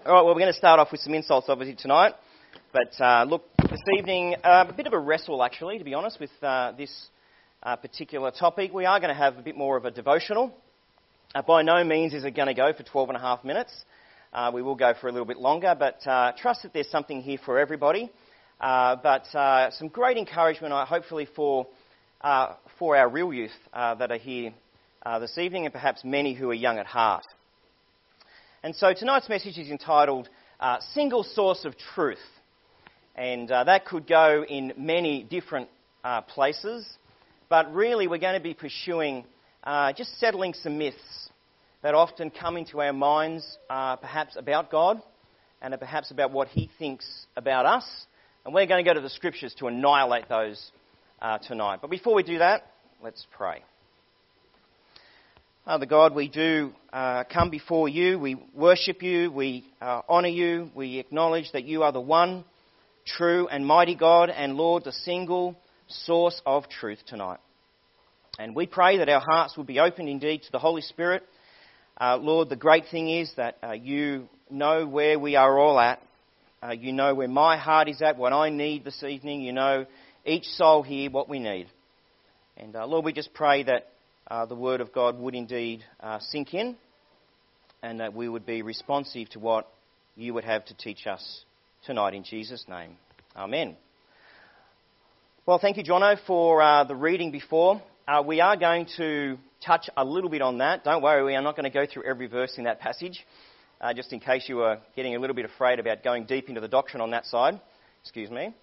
All right, well, we're going to start off with some insults, obviously, tonight. But look, this evening, a bit of a wrestle, actually, to be honest, with this particular topic. We are going to have a bit more of a devotional. By no means is it going to go for 12 and a half minutes. We will go for a little bit longer, but trust that there's something here for everybody. But some great encouragement, hopefully, for our real youth that are here this evening, and perhaps many who are young at heart. And so tonight's message is entitled Single Source of Truth. And that could go in many different places. But really we're going to be pursuing just settling some myths that often come into our minds, perhaps about God and perhaps about what He thinks about us. And we're going to go to the Scriptures to annihilate those tonight. But before we do that, let's pray. Father God, we do come before you, we worship you, we honour you, we acknowledge that you are the one true and mighty God and Lord, the single source of truth tonight. And we pray that our hearts will be open indeed to the Holy Spirit. Lord, the great thing is that you know where we are all at. You know where my heart is at, what I need this evening. You know each soul here, what we need. And Lord, we just pray that the Word of God would indeed sink in and that we would be responsive to what you would have to teach us tonight in Jesus' name. Amen. Well, thank you, Jono, for the reading before. We are going to touch a little bit on that. Don't worry, we are not going to go through every verse in that passage, just in case you were getting a little bit afraid about going deep into the doctrine on that side. Excuse me.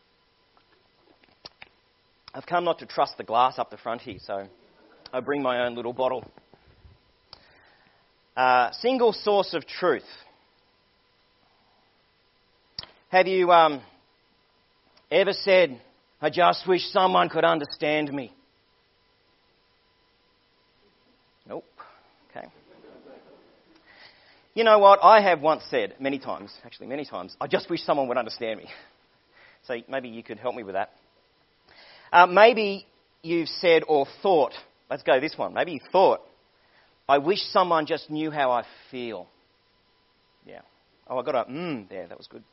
I've come not to trust the glass up the front here, so I bring my own little bottle. Single source of truth. Have you ever said, I just wish someone could understand me? Nope. Okay. You know what? I have once said many times, I just wish someone would understand me. So maybe you could help me with that. Maybe you've said or thought, let's go this one. Maybe you thought, I wish someone just knew how I feel. Yeah. Oh, I got a there. That was good.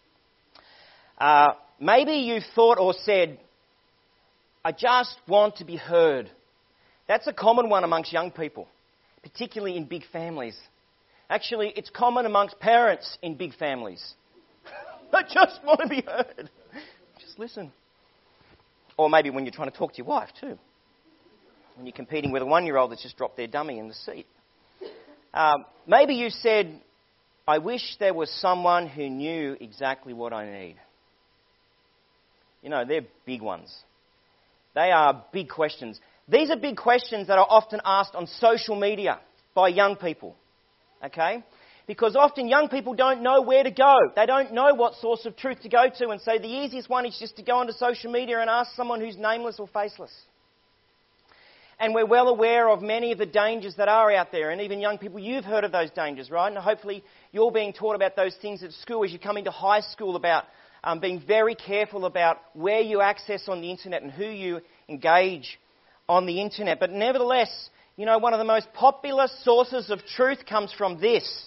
Maybe you thought or said, I just want to be heard. That's a common one amongst young people, particularly in big families. Actually, it's common amongst parents in big families. I just want to be heard. Just listen. Or maybe when you're trying to talk to your wife too. When you're competing with a 1-year-old that's just dropped their dummy in the seat. Maybe you said, I wish there was someone who knew exactly what I need. You know, they're big ones. They are big questions. These are big questions that are often asked on social media by young people. Okay? Because often young people don't know where to go. They don't know what source of truth to go to. And so the easiest one is just to go onto social media and ask someone who's nameless or faceless. And we're well aware of many of the dangers that are out there. And even young people, you've heard of those dangers, right? And hopefully you're being taught about those things at school as you come into high school, about being very careful about where you access on the internet and who you engage on the internet. But nevertheless, you know, one of the most popular sources of truth comes from this.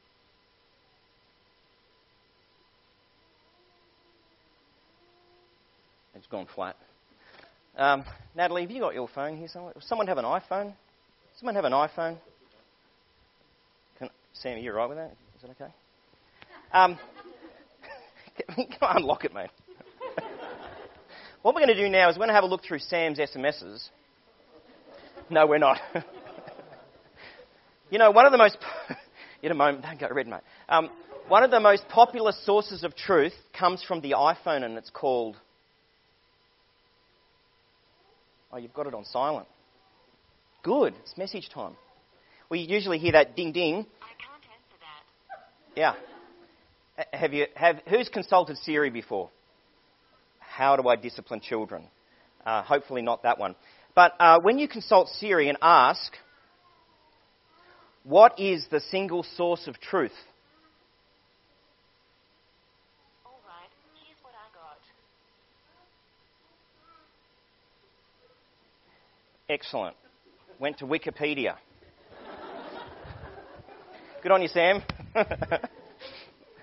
It's gone flat. Natalie, have you got your phone here somewhere? Does someone have an iPhone? Someone have an iPhone? Sam, are you all right with that? Is that okay? Can I unlock it, mate? What we're going to do now is we're going to have a look through Sam's SMSs. No, we're not. You know, one of the most... In a moment, don't go red, mate. One of the most popular sources of truth comes from the iPhone, and it's called... Oh, you've got it on silent. Good. It's message time. Well, you usually hear that ding ding. I can't answer that. Yeah. Who's consulted Siri before? How do I discipline children? Hopefully not that one. But when you consult Siri and ask, what is the single source of truth? All right, here's what I got. Excellent. Went to Wikipedia. Good on you, Sam.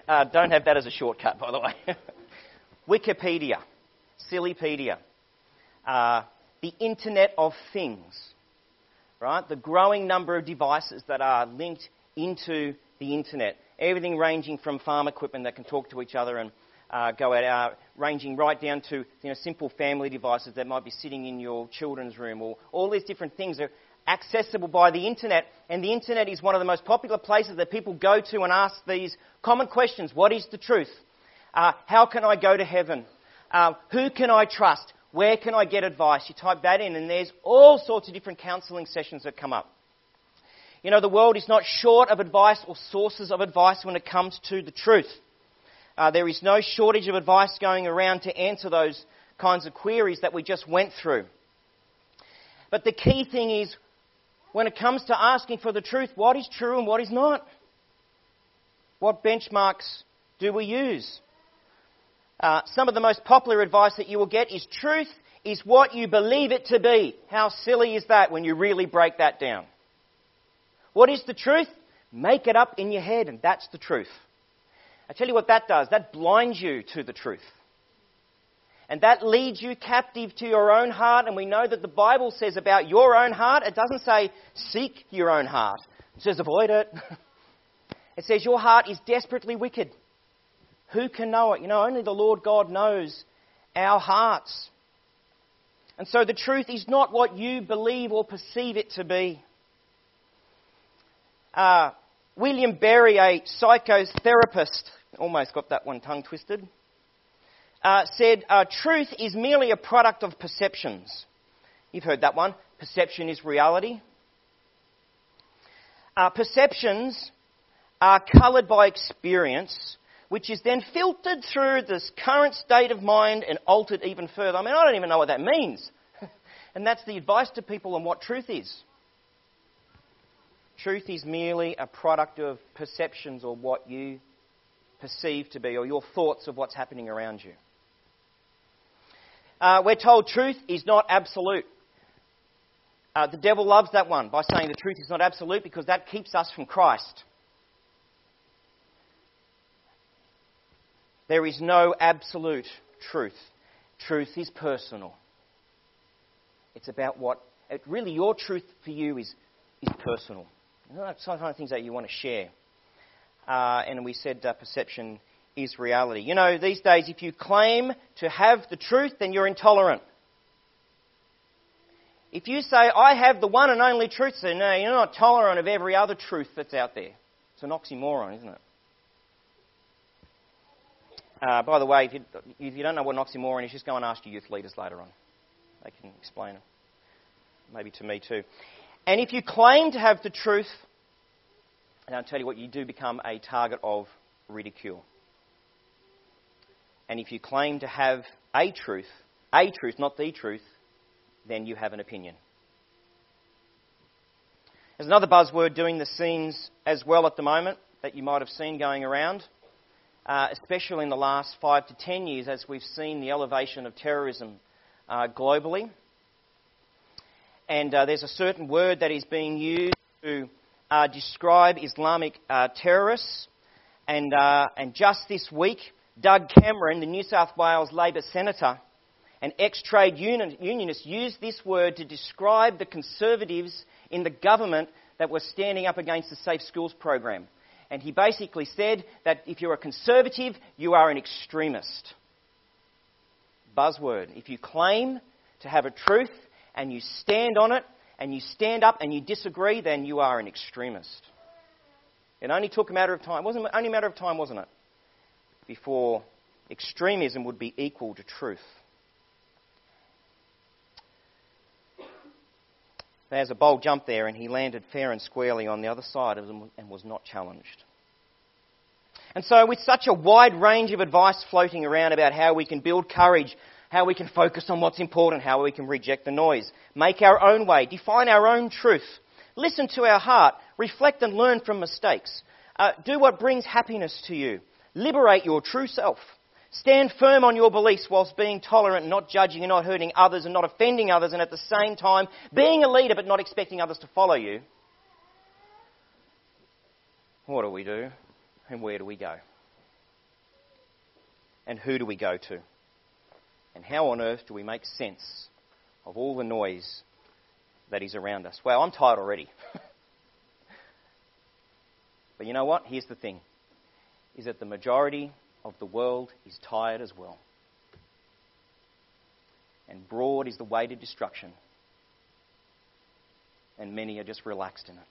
Don't have that as a shortcut, by the way. Wikipedia, Sillypedia, the Internet of Things, right? The growing number of devices that are linked into the Internet. Everything ranging from farm equipment that can talk to each other and go out, ranging right down to simple family devices that might be sitting in your children's room, or all these different things are accessible by the Internet. And the Internet is one of the most popular places that people go to and ask these common questions. What is the truth? How can I go to heaven? Who can I trust? Where can I get advice? You type that in and there's all sorts of different counselling sessions that come up. The world is not short of advice or sources of advice when it comes to the truth. There is no shortage of advice going around to answer those kinds of queries that we just went through. But the key thing is, when it comes to asking for the truth, what is true and what is not? What benchmarks do we use? Some of the most popular advice that you will get is truth is what you believe it to be. How silly is that when you really break that down? What is the truth? Make it up in your head, and that's the truth. I tell you what that does. That blinds you to the truth. And that leads you captive to your own heart. And we know that the Bible says about your own heart, it doesn't say seek your own heart. It says avoid it. It says your heart is desperately wicked. Who can know it? Only the Lord God knows our hearts. And so the truth is not what you believe or perceive it to be. William Berry, a psychotherapist, almost got that one tongue twisted, said, truth is merely a product of perceptions. You've heard that one. Perception is reality. Perceptions are coloured by experience, which is then filtered through this current state of mind and altered even further. I don't even know what that means. And that's the advice to people on what truth is. Truth is merely a product of perceptions, or what you perceive to be, or your thoughts of what's happening around you. We're told truth is not absolute. The devil loves that one by saying the truth is not absolute, because that keeps us from Christ. There is no absolute truth. Truth is personal. It's about really your truth for you is personal. That's the kind of things that you want to share. And we said perception is reality. These days, if you claim to have the truth, then you're intolerant. If you say, I have the one and only truth, so no, you're not tolerant of every other truth that's out there. It's an oxymoron, isn't it? By the way, if you don't know what an oxymoron is, just go and ask your youth leaders later on. They can explain it. Maybe to me too. And if you claim to have the truth, and I'll tell you what, you do become a target of ridicule. And if you claim to have a truth, not the truth, then you have an opinion. There's another buzzword doing the scenes as well at the moment that you might have seen going around, especially in the last 5 to 10 years as we've seen the elevation of terrorism globally. And there's a certain word that is being used to describe Islamic terrorists. And just this week, Doug Cameron, the New South Wales Labor Senator, an ex-trade unionist, used this word to describe the Conservatives in the government that were standing up against the Safe Schools program. And he basically said that if you're a Conservative, you are an extremist. Buzzword. If you claim to have a truth and you stand on it, and you stand up and you disagree, then you are an extremist. It only took a matter of time. It wasn't only a matter of time, wasn't it? Before extremism would be equal to truth. There's a bold jump there, and he landed fair and squarely on the other side of them and was not challenged. And so with such a wide range of advice floating around about how we can build courage, how we can focus on what's important, how we can reject the noise, make our own way, define our own truth, listen to our heart, reflect and learn from mistakes, do what brings happiness to you, liberate your true self, stand firm on your beliefs whilst being tolerant, not judging and not hurting others and not offending others, and at the same time being a leader but not expecting others to follow you. What do we do and where do we go? and who do we go to? And how on earth do we make sense of all the noise that is around us? Wow, I'm tired already. But you know what? Here's the thing, is that the majority of the world is tired as well. And broad is the way to destruction. And many are just relaxed in it.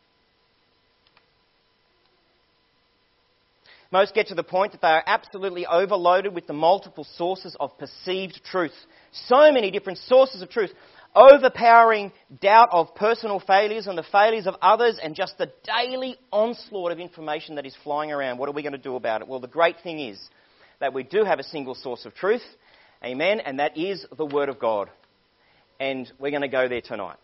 Most get to the point that they are absolutely overloaded with the multiple sources of perceived truth. So many different sources of truth. Overpowering doubt of personal failures and the failures of others, and just the daily onslaught of information that is flying around. What are we going to do about it? Well, the great thing is that we do have a single source of truth. Amen. And that is the Word of God. And we're going to go there tonight.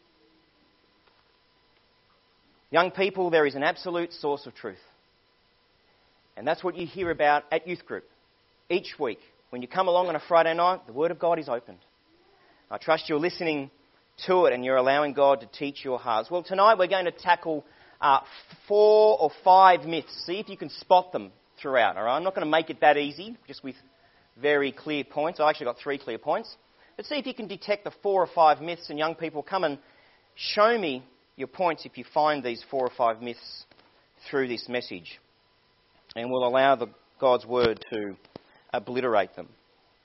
Young people, there is an absolute source of truth. And that's what you hear about at youth group each week. When you come along on a Friday night, the Word of God is opened. I trust you're listening to it and you're allowing God to teach your hearts. Well, tonight we're going to tackle 4 or 5 myths. See if you can spot them throughout. All right? I'm not going to make it that easy, just with very clear points. I actually got 3 clear points. But see if you can detect the 4 or 5 myths. And young people, come and show me your points if you find these 4 or 5 myths through this message. And we'll allow God's Word to obliterate them.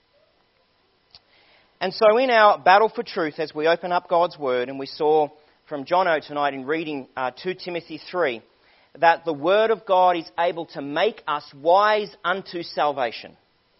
And so in our battle for truth, as we open up God's Word, and we saw from Jono tonight in reading 2 Timothy 3, that the Word of God is able to make us wise unto salvation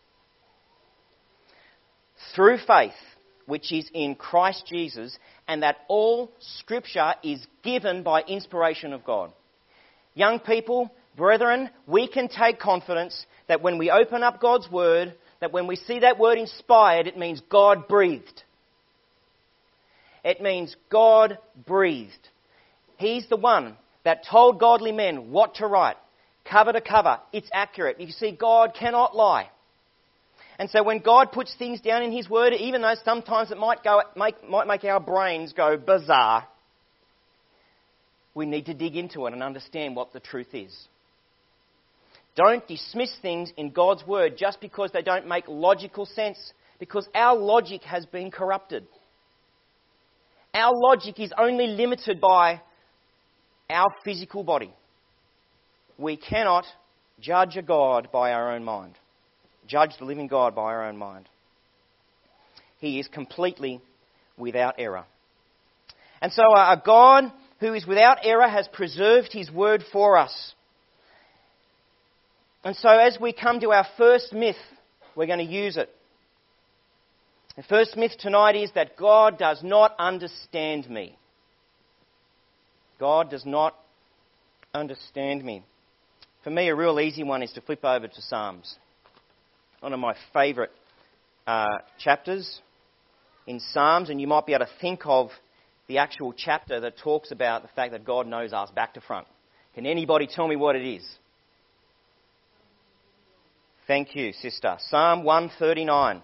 through faith, which is in Christ Jesus, and that all Scripture is given by inspiration of God. Young people, brethren, we can take confidence that when we open up God's Word, that when we see that word inspired, it means God breathed. It means God breathed. He's the one that told godly men what to write, cover to cover. It's accurate. You see, God cannot lie. And so when God puts things down in His Word, even though sometimes it might make our brains go bizarre, we need to dig into it and understand what the truth is. Don't dismiss things in God's Word just because they don't make logical sense, because our logic has been corrupted. Our logic is only limited by our physical body. We cannot judge a God by our own mind. Judge the living God by our own mind. He is completely without error. And so a God who is without error has preserved His Word for us. And so as we come to our first myth, we're going to use it. The first myth tonight is that God does not understand me. God does not understand me. For me, a real easy one is to flip over to Psalms. One of my favourite chapters in Psalms, and you might be able to think of the actual chapter that talks about the fact that God knows us back to front. Can anybody tell me what it is? Thank you, sister. Psalm 139.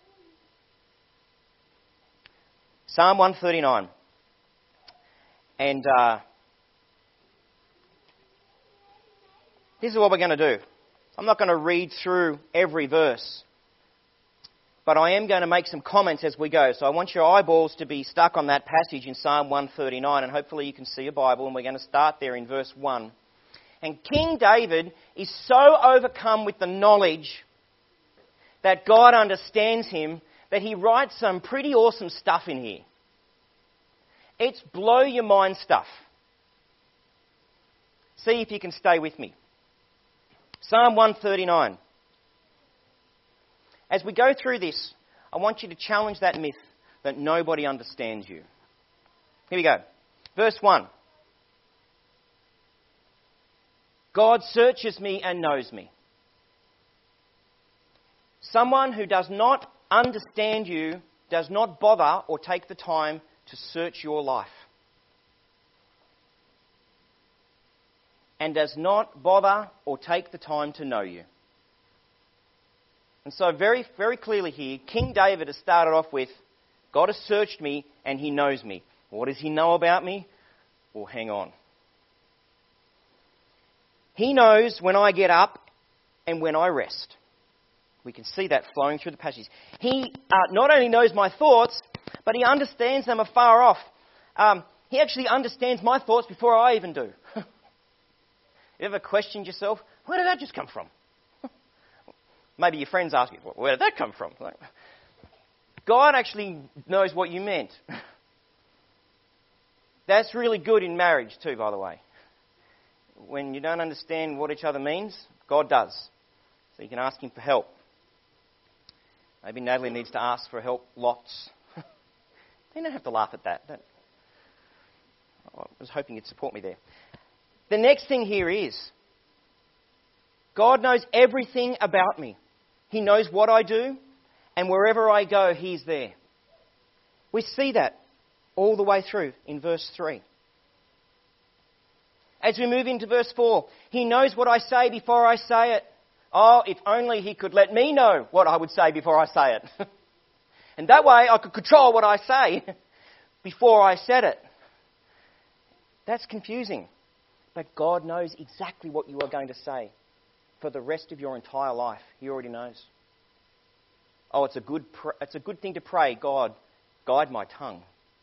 Psalm 139. And this is what we're going to do. I'm not going to read through every verse, but I am going to make some comments as we go. So I want your eyeballs to be stuck on that passage in Psalm 139, and hopefully you can see a Bible, and we're going to start there in verse 1. And King David is so overcome with the knowledge that God understands him that he writes some pretty awesome stuff in here. It's blow your mind stuff. See if you can stay with me. Psalm 139. As we go through this, I want you to challenge that myth that nobody understands you. Here we go. Verse 1. God searches me and knows me. Someone who does not understand you does not bother or take the time to search your life. And does not bother or take the time to know you. And so very, very clearly here, King David has started off with, God has searched me and He knows me. What does He know about me? Well, hang on. He knows when I get up and when I rest. We can see that flowing through the passage. He not only knows my thoughts, but he understands them afar off. He actually understands my thoughts before I even do. You ever questioned yourself, where did that just come from? Maybe your friends ask you, well, where did that come from? Like, God actually knows what you meant. That's really good in marriage too, by the way. When you don't understand what each other means, God does. So you can ask him for help. Maybe Natalie needs to ask for help lots. You don't have to laugh at that. I was hoping you'd support me there. The next thing here is, God knows everything about me. He knows what I do, and wherever I go, he's there. We see that all the way through in verse 3. As we move into verse 4, he knows what I say before I say it. Oh, if only he could let me know what I would say before I say it. And that way I could control what I say before I said it. That's confusing. But God knows exactly what you are going to say for the rest of your entire life. He already knows. Oh, it's a good thing to pray, God, guide my tongue.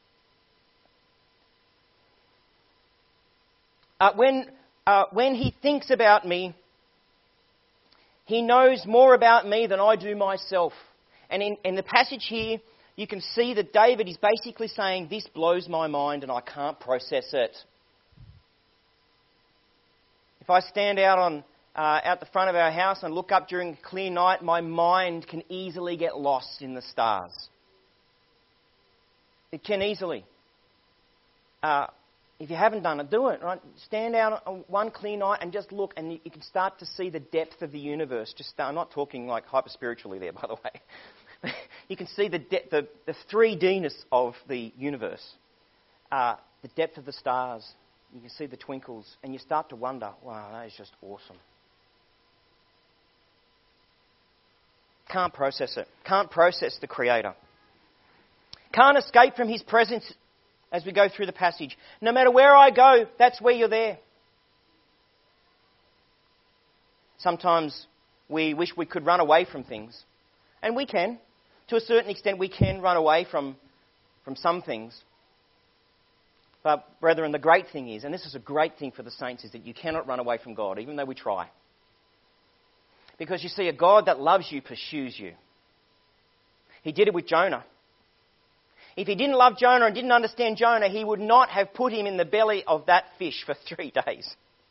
When he thinks about me, he knows more about me than I do myself. And in the passage here, you can see that David is basically saying, this blows my mind and I can't process it. If I stand out the front of our house and look up during a clear night, my mind can easily get lost in the stars. It can easily. If you haven't done it, do it. Right? Stand out on one clear night and just look, and you can start to see the depth of the universe. I'm not talking like hyper spiritually there, by the way. You can see the 3D-ness of the universe, the depth of the stars. You can see the twinkles, and you start to wonder, wow, that is just awesome. Can't process it. Can't process the Creator. Can't escape from his presence as we go through the passage. No matter where I go, that's where you're there. Sometimes we wish we could run away from things. And we can. To a certain extent, we can run away from some things. But, brethren, the great thing is, and this is a great thing for the saints, is that you cannot run away from God, even though we try. Because you see, a God that loves you pursues you. He did it with Jonah. If he didn't love Jonah and didn't understand Jonah, he would not have put him in the belly of that fish for 3 days.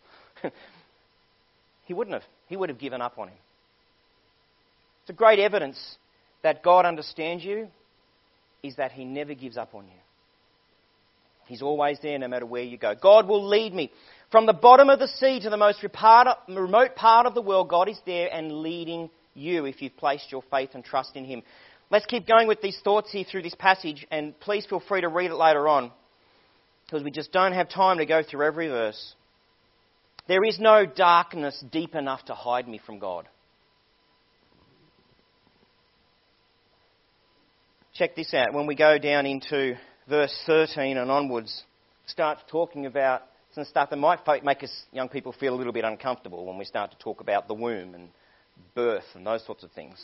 He wouldn't have. He would have given up on him. It's a great evidence that God understands you, is that he never gives up on you. He's always there no matter where you go. God will lead me. From the bottom of the sea to the most remote part of the world, God is there and leading you if you've placed your faith and trust in him. Let's keep going with these thoughts here through this passage, and please feel free to read it later on, because we just don't have time to go through every verse. There is no darkness deep enough to hide me from God. Check this out. When we go down into verse 13 and onwards, start talking about some stuff that might make us young people feel a little bit uncomfortable when we start to talk about the womb and birth and those sorts of things.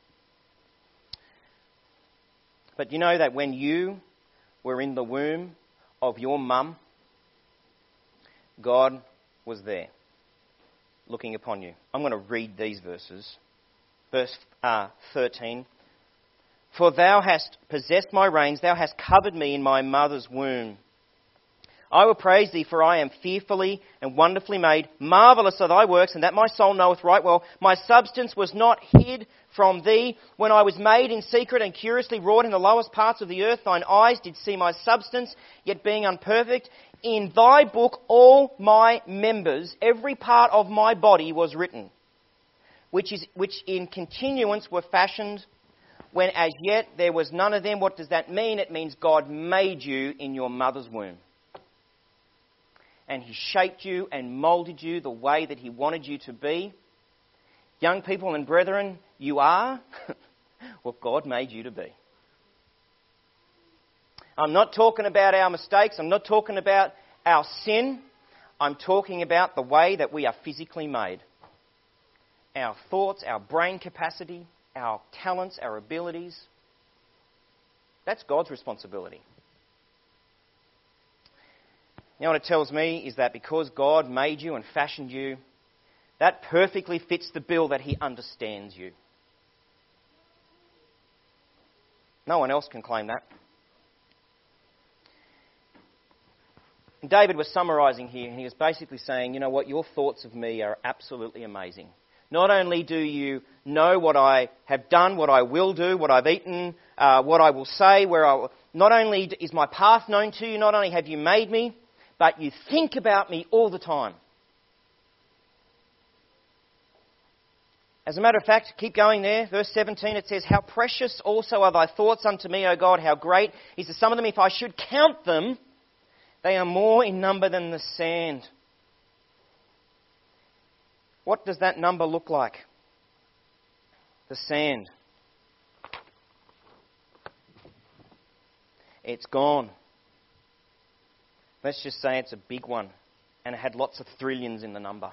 But you know that when you were in the womb of your mum, God was there, looking upon you. I'm going to read these verses. Verse 13. For thou hast possessed my reins, thou hast covered me in my mother's womb. I will praise thee, for I am fearfully and wonderfully made. Marvellous are thy works, and that my soul knoweth right well. My substance was not hid from thee when I was made in secret and curiously wrought in the lowest parts of the earth. Thine eyes did see my substance, yet being unperfect. In thy book all my members, every part of my body was written, which in continuance were fashioned, when as yet there was none of them. What does that mean? It means God made you in your mother's womb. And he shaped you and moulded you the way that he wanted you to be. Young people and brethren, you are what God made you to be. I'm not talking about our mistakes. I'm not talking about our sin. I'm talking about the way that we are physically made. our thoughts, our brain capacity, our talents, our abilities. That's God's responsibility. Now what it tells me is that because God made you and fashioned you, that perfectly fits the bill that He understands you. No one else can claim that. And David was summarising here, and he was basically saying, you know what, your thoughts of me are absolutely amazing. Not only do you know what I have done, what I will do, what I've eaten, what I will say, not only is my path known to you, not only have you made me, but you think about me all the time. As a matter of fact, keep going there, verse 17, it says, how precious also are thy thoughts unto me, O God, how great is the sum of them. If I should count them, they are more in number than the sand. What does that number look like? The sand. It's gone. Let's just say it's a big one, and it had lots of trillions in the number.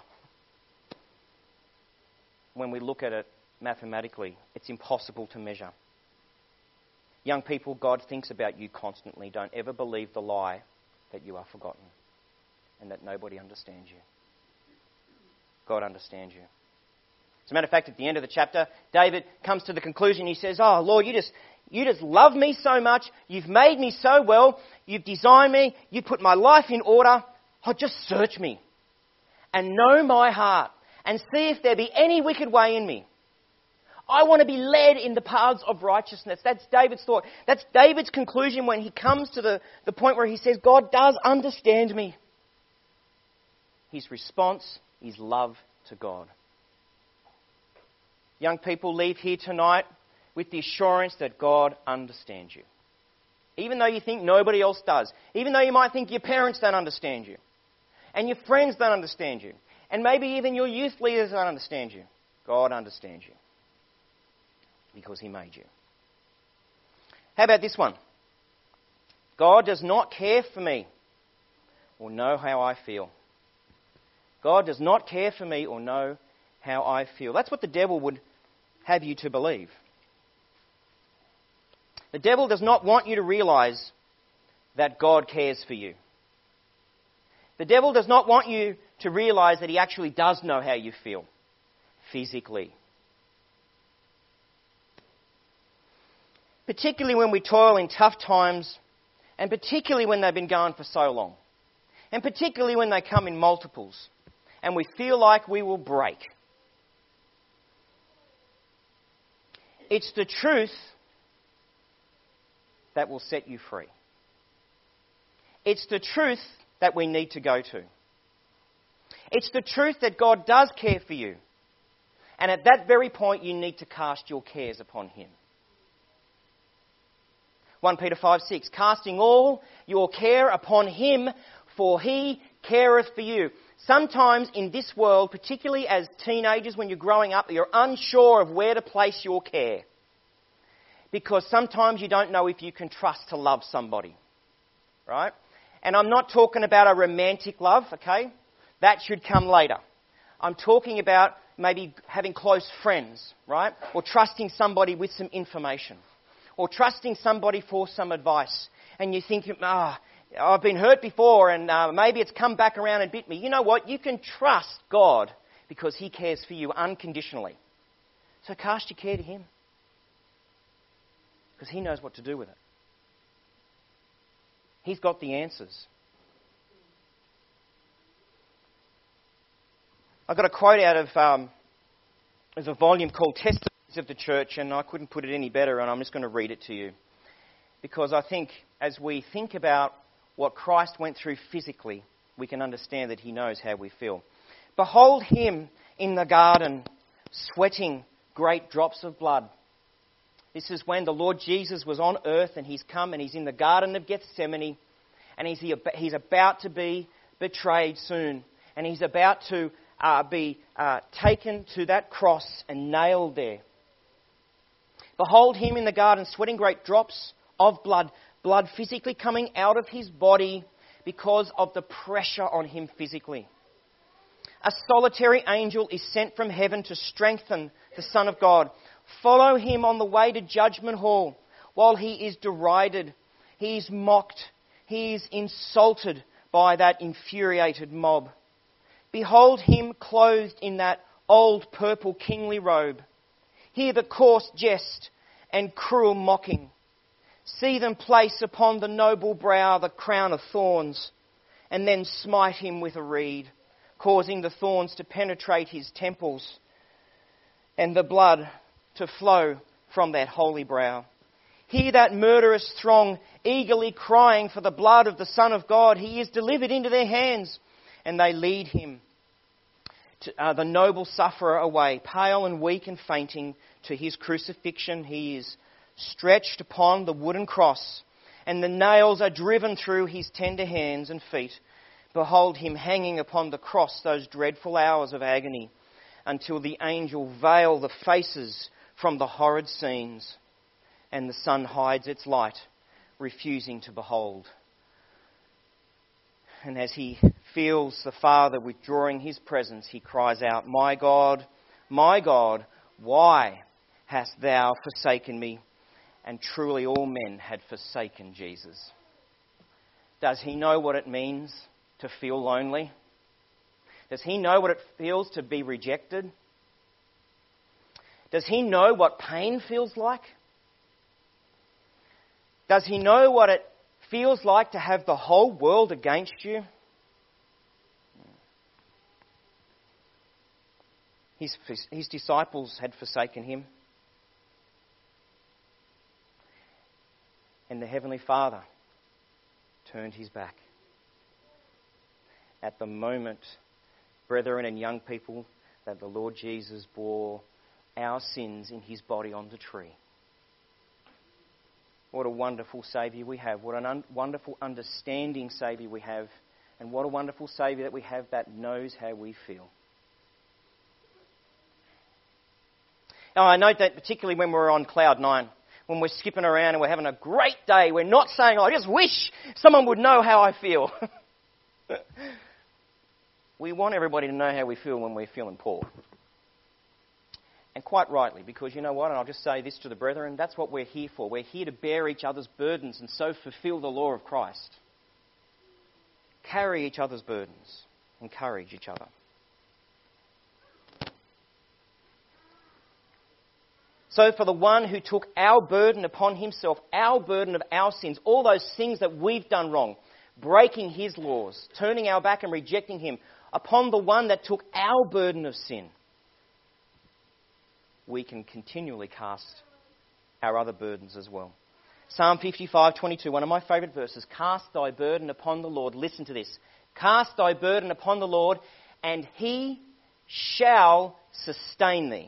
When we look at it mathematically, it's impossible to measure. Young people, God thinks about you constantly. Don't ever believe the lie that you are forgotten and that nobody understands you. God understands you. As a matter of fact, at the end of the chapter, David comes to the conclusion. He says, oh, Lord, you just love me so much. You've made me so well. You've designed me. You've put my life in order. Oh, just search me and know my heart and see if there be any wicked way in me. I want to be led in the paths of righteousness. That's David's thought. That's David's conclusion when he comes to the point where he says, God does understand me. His response is love to God. Young people, leave here tonight with the assurance that God understands you. Even though you think nobody else does. Even though you might think your parents don't understand you. And your friends don't understand you. And maybe even your youth leaders don't understand you. God understands you. Because He made you. How about this one? God does not care for me or know how I feel. God does not care for me or know how I feel. That's what the devil would have you to believe. The devil does not want you to realise that God cares for you. The devil does not want you to realise that he actually does know how you feel physically. Particularly when we toil in tough times, and particularly when they've been going for so long, and particularly when they come in multiples, and we feel like we will break. It's the truth that will set you free. It's the truth that we need to go to. It's the truth that God does care for you. And at that very point, you need to cast your cares upon Him. 1 Peter 5:6, casting all your care upon Him, for He careth for you. Sometimes in this world, particularly as teenagers when you're growing up, you're unsure of where to place your care. Because sometimes you don't know if you can trust to love somebody. Right? And I'm not talking about a romantic love, okay? That should come later. I'm talking about maybe having close friends, right? Or trusting somebody with some information. Or trusting somebody for some advice. And you think, I've been hurt before and maybe it's come back around and bit me. You know what? You can trust God because He cares for you unconditionally. So cast your care to Him. Because He knows what to do with it. He's got the answers. I got a quote out of there's a volume called Testimonies of the Church, and I couldn't put it any better, and I'm just going to read it to you. Because I think as we think about what Christ went through physically, we can understand that He knows how we feel. Behold Him in the garden, sweating great drops of blood. This is when the Lord Jesus was on earth and He's come and He's in the Garden of Gethsemane and He's about to be betrayed soon. And He's about to be taken to that cross and nailed there. Behold Him in the garden, sweating great drops of blood. Blood physically coming out of His body because of the pressure on Him physically. A solitary angel is sent from heaven to strengthen the Son of God. Follow him on the way to Judgment Hall. While he is derided, he is mocked, he is insulted by that infuriated mob. Behold him clothed in that old purple kingly robe. Hear the coarse jest and cruel mocking. See them place upon the noble brow the crown of thorns, and then smite him with a reed, causing the thorns to penetrate his temples, and the blood to flow from that holy brow. Hear that murderous throng eagerly crying for the blood of the Son of God. He is delivered into their hands, and they lead him, the noble sufferer, away, pale and weak and fainting, to his crucifixion. He is stretched upon the wooden cross, and the nails are driven through his tender hands and feet. Behold him hanging upon the cross those dreadful hours of agony, until the angel veil the faces from the horrid scenes, and the sun hides its light, refusing to behold. And as he feels the Father withdrawing his presence, he cries out, my God, why hast thou forsaken me? And truly all men had forsaken Jesus. Does he know what it means to feel lonely? Does he know what it feels to be rejected? Does he know what pain feels like? Does he know what it feels like to have the whole world against you? His disciples had forsaken him. And the Heavenly Father turned his back. At the moment, brethren and young people, that the Lord Jesus bore our sins in his body on the tree. What a wonderful Saviour we have. What a wonderful understanding Saviour we have. And what a wonderful Saviour that we have that knows how we feel. Now, I note that particularly when we're on cloud nine, when we're skipping around and we're having a great day, we're not saying, I just wish someone would know how I feel. We want everybody to know how we feel when we're feeling poor. And quite rightly, because you know what, and I'll just say this to the brethren, that's what we're here for. We're here to bear each other's burdens and so fulfill the law of Christ. Carry each other's burdens. Encourage each other. So for the one who took our burden upon himself, our burden of our sins, all those things that we've done wrong, breaking his laws, turning our back and rejecting him, upon the one that took our burden of sin, we can continually cast our other burdens as well. Psalm 55:22, one of my favourite verses. Cast thy burden upon the Lord. Listen to this. Cast thy burden upon the Lord, and he shall sustain thee.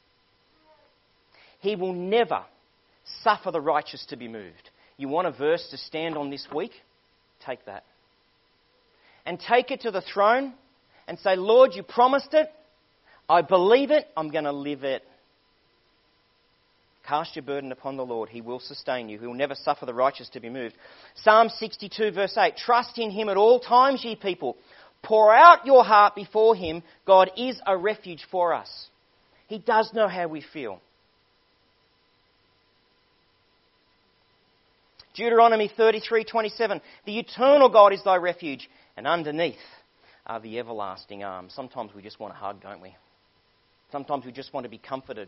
He will never suffer the righteous to be moved. You want a verse to stand on this week? Take that. And take it to the throne and say, Lord, you promised it. I believe it. I'm going to live it. Cast your burden upon the Lord. He will sustain you. He will never suffer the righteous to be moved. Psalm 62 verse 8. Trust in him at all times, ye people. Pour out your heart before him. God is a refuge for us. He does know how we feel. Deuteronomy 33:27. The eternal God is thy refuge, and underneath are the everlasting arms. Sometimes we just want a hug, don't we? Sometimes we just want to be comforted.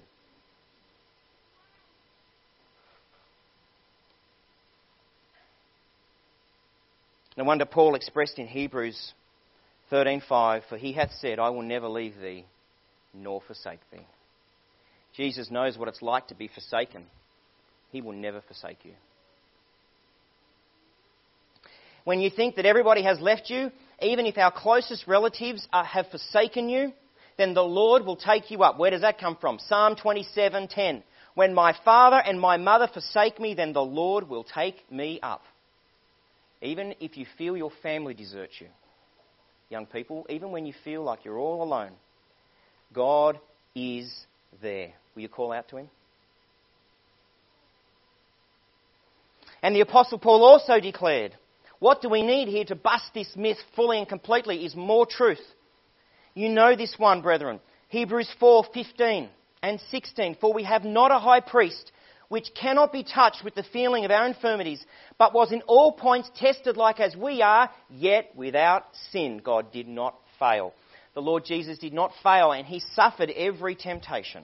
No wonder Paul expressed in Hebrews 13:5, for he hath said, I will never leave thee, nor forsake thee. Jesus knows what it's like to be forsaken. He will never forsake you. When you think that everybody has left you, even if our closest relatives have forsaken you, then the Lord will take you up. Where does that come from? Psalm 27:10. When my father and my mother forsake me, then the Lord will take me up. Even if you feel your family deserts you, young people, even when you feel like you're all alone, God is there. Will you call out to him? And the Apostle Paul also declared, what do we need here to bust this myth fully and completely is more truth. You know this one, brethren. Hebrews 4:15 and 16. For we have not a high priest which cannot be touched with the feeling of our infirmities, but was in all points tested like as we are, yet without sin. God did not fail. The Lord Jesus did not fail, and he suffered every temptation.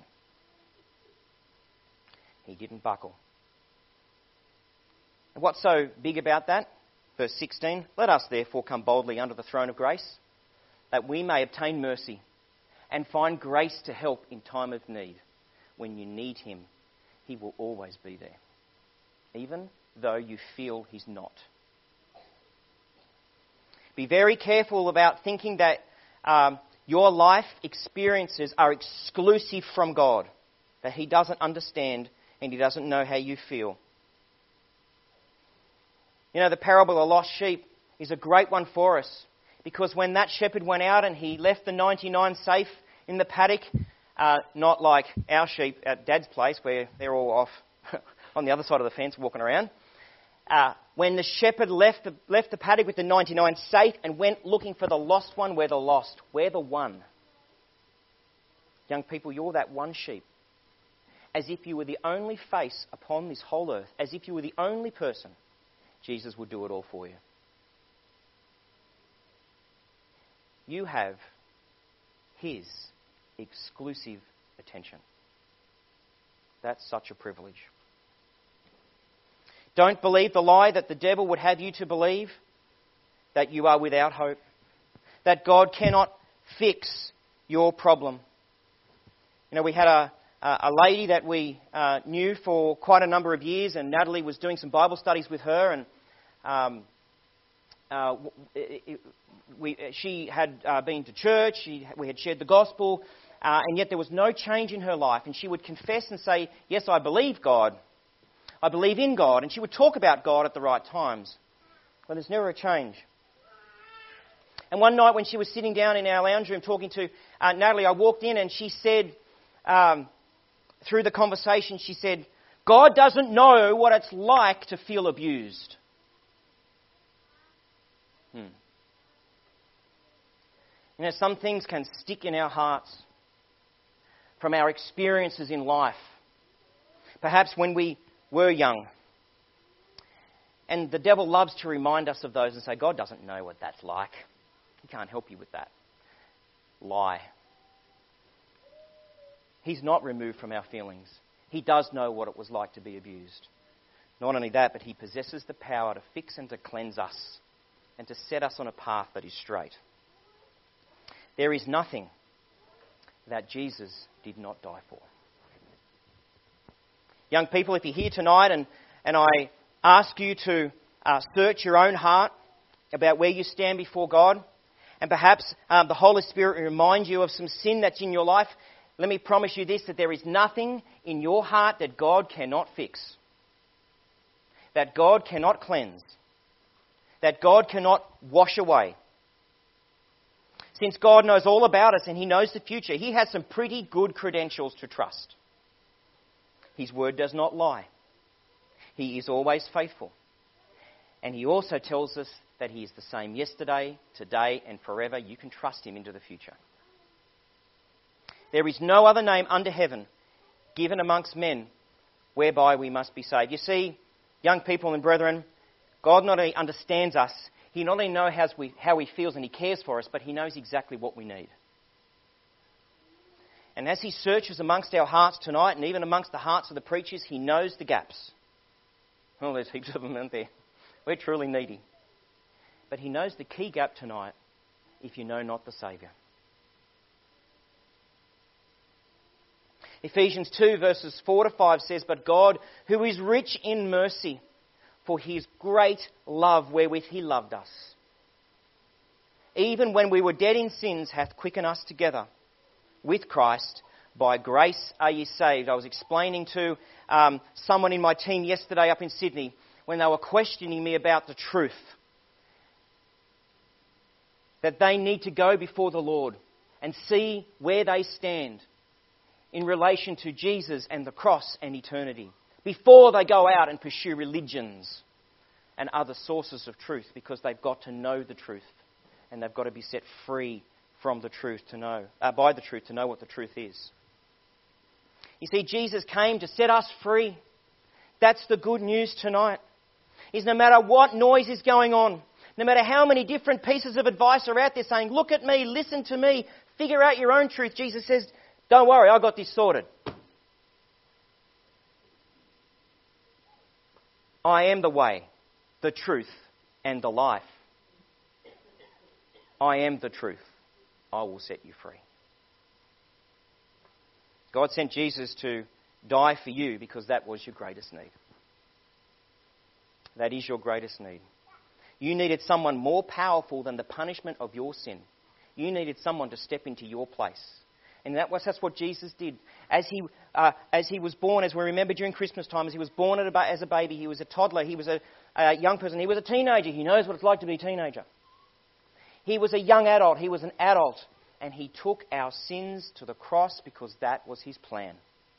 He didn't buckle. And what's so big about that? Verse 16, let us therefore come boldly under the throne of grace, that we may obtain mercy and find grace to help in time of need. When you need him, he will always be there, even though you feel he's not. Be very careful about thinking that your life experiences are exclusive from God, that he doesn't understand and he doesn't know how you feel. You know, the parable of the lost sheep is a great one for us, because when that shepherd went out and he left the 99 safe in the paddock, not like our sheep at Dad's place where they're all off on the other side of the fence walking around. When the shepherd left the paddock with the 99 safe and went looking for the lost one, we're the lost. We're the one. Young people, you're that one sheep. As if you were the only face upon this whole earth, as if you were the only person, Jesus would do it all for you. You have his exclusive attention. That's such a privilege. Don't believe the lie that the devil would have you to believe, that you are without hope, that God cannot fix your problem. You know, we had a lady that we knew for quite a number of years, and Natalie was doing some Bible studies with her, and she had been to church, we had shared the gospel, and yet there was no change in her life. And she would confess and say, yes, I believe God. I believe in God. And she would talk about God at the right times. But there's never a change. And one night when she was sitting down in our lounge room talking to Natalie, I walked in and she said, through the conversation, she said, God doesn't know what it's like to feel abused. You know, some things can stick in our hearts from our experiences in life. Perhaps when we were young. And the devil loves to remind us of those and say, God doesn't know what that's like. He can't help you with that. Lie. He's not removed from our feelings. He does know what it was like to be abused. Not only that, but he possesses the power to fix and to cleanse us and to set us on a path that is straight. There is nothing that Jesus did not die for. Young people, if you're here tonight and I ask you to search your own heart about where you stand before God, and perhaps the Holy Spirit will remind you of some sin that's in your life, let me promise you this, that there is nothing in your heart that God cannot fix, that God cannot cleanse, that God cannot wash away. Since God knows all about us and he knows the future, he has some pretty good credentials to trust. His word does not lie. He is always faithful. And he also tells us that he is the same yesterday, today, and forever. You can trust him into the future. There is no other name under heaven given amongst men whereby we must be saved. You see, young people and brethren, God not only understands us, he not only knows how he feels and he cares for us, but he knows exactly what we need. And as he searches amongst our hearts tonight, and even amongst the hearts of the preachers, he knows the gaps. Oh, there's heaps of them, aren't there? We're truly needy. But he knows the key gap tonight, if you know not the Saviour. Ephesians 2 verses 4 to 5 says, But God, who is rich in mercy, for his great love wherewith he loved us, even when we were dead in sins, hath quickened us together with Christ. By grace are ye saved. I was explaining to someone in my team yesterday up in Sydney when they were questioning me about the truth, that they need to go before the Lord and see where they stand in relation to Jesus and the cross and eternity before they go out and pursue religions and other sources of truth, because they've got to know the truth and they've got to be set free from the truth to know, by the truth to know what the truth is. You see, Jesus came to set us free. That's the good news tonight. Is no matter what noise is going on, no matter how many different pieces of advice are out there saying, look at me, listen to me, figure out your own truth, Jesus says, don't worry, I got this sorted. I am the way, the truth, and the life. I am the truth. I will set you free. God sent Jesus to die for you because that was your greatest need. That is your greatest need. You needed someone more powerful than the punishment of your sin. You needed someone to step into your place. And that's what Jesus did. As he was born, as we remember during Christmas time, as he was born as a baby, he was a toddler, he was a young person, he was a teenager. He knows what it's like to be a teenager. He was a young adult, he was an adult, and he took our sins to the cross because that was his plan.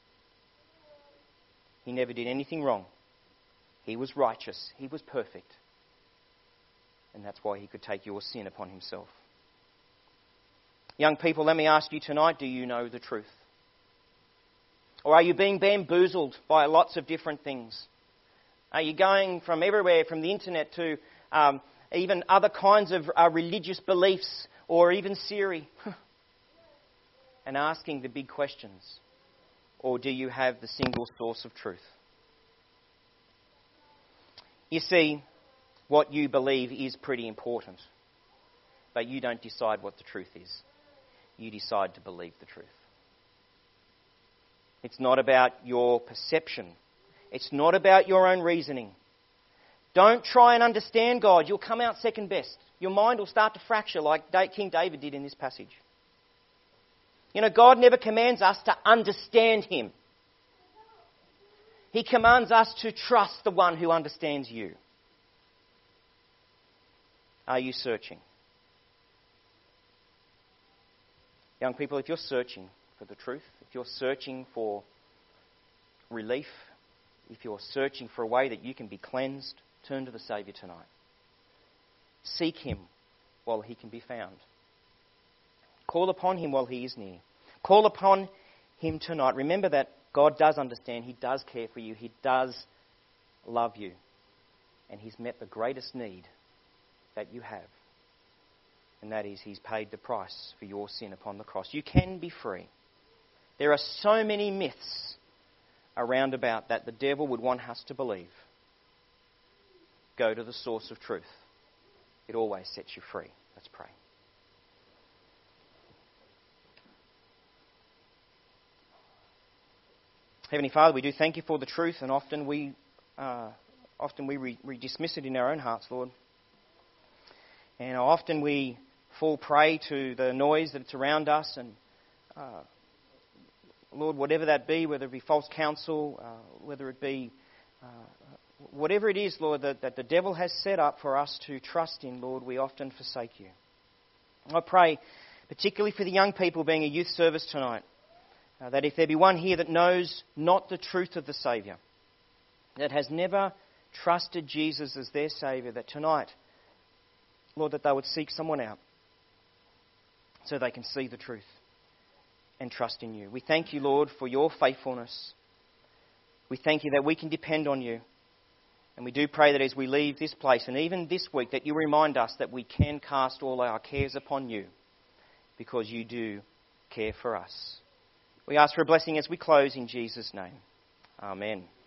He never did anything wrong. He was righteous, he was perfect. And that's why he could take your sin upon himself. Young people, let me ask you tonight, do you know the truth? Or are you being bamboozled by lots of different things? Are you going from everywhere, from the internet to even other kinds of religious beliefs, or even Siri, and asking the big questions? Or do you have the single source of truth? You see, what you believe is pretty important, but you don't decide what the truth is. You decide to believe the truth. It's not about your perception. It's not about your own reasoning. Don't try and understand God. You'll come out second best. Your mind will start to fracture like King David did in this passage. You know, God never commands us to understand him. He commands us to trust the one who understands you. Are you searching? Young people, if you're searching for the truth, if you're searching for relief, if you're searching for a way that you can be cleansed, turn to the Saviour tonight. Seek him while he can be found. Call upon him while he is near. Call upon him tonight. Remember that God does understand. He does care for you. He does love you. And he's met the greatest need that you have. And that is, he's paid the price for your sin upon the cross. You can be free. There are so many myths around about that the devil would want us to believe. Go to the source of truth. It always sets you free. Let's pray. Heavenly Father, we do thank you for the truth, and often we dismiss it in our own hearts, Lord. And often we fall prey to the noise that's around us, and Lord, whatever that be, whether it be false counsel, whether it be whatever it is, Lord, that the devil has set up for us to trust in, Lord, we often forsake you. I pray, particularly for the young people being a youth service tonight, that if there be one here that knows not the truth of the Saviour, that has never trusted Jesus as their Saviour, that tonight, Lord, that they would seek someone out so they can see the truth and trust in you. We thank you, Lord, for your faithfulness. We thank you that we can depend on you. And we do pray that as we leave this place, and even this week, that you remind us that we can cast all our cares upon you, because you do care for us. We ask for a blessing as we close in Jesus' name. Amen.